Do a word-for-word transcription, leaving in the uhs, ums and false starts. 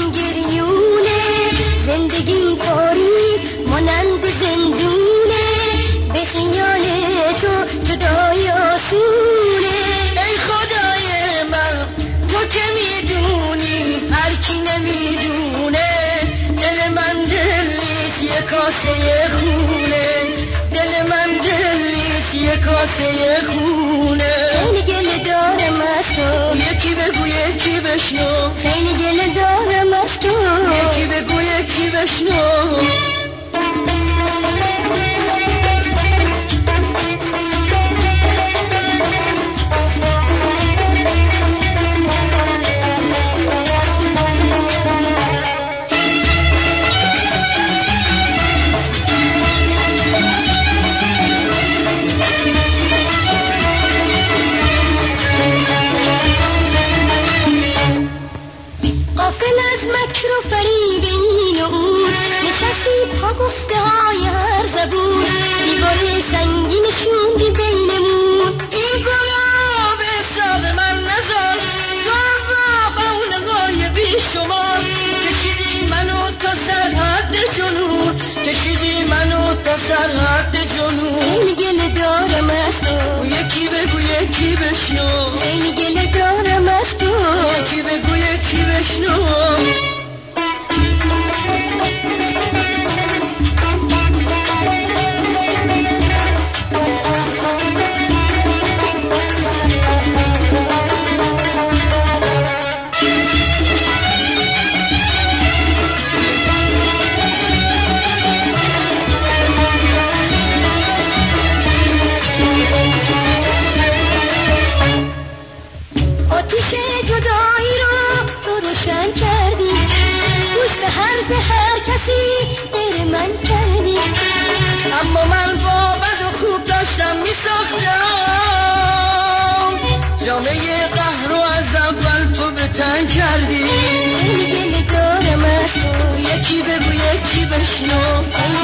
دلم گریونه، زندگیم تاریک مانند زندونه، به خیال تو جدای آسونه. ای خدای من تو که میدونی هر کی نمیدونه، دل من دل نیست یه کاسه خونه، دل من دل نیست یه کاسه خونه. خیلی گله دارم از تو، یکی بگو یکی بشنو، خیلی گله دارم از تو، یکی بگو یکی بشنو. غافل از مکر و فریب این و اون، نشستی پا گفته های هر زبون، دیواره سنگی نشوندی بینمون. این گناه به حساب من نذار، تو با اون های بی شمار، کشیدی منو تا سرحد جنون، کشیدی منو تا سرحد جنون. خیلی گله دارم از تو، یکی بگو یکی بشنو، خیلی گله دارم از تو، یکی بگو یکی بشنو. آتیش جدایی رو تو روشن کردی، گوش به حرف هر کسی غیر من کردی، اما من با بد و خوب داشتم می ساختم، جامعه قهر رو از اول تو به تن کردی. خیلی گله دارم از تو، یکی بگو یکی بشنو،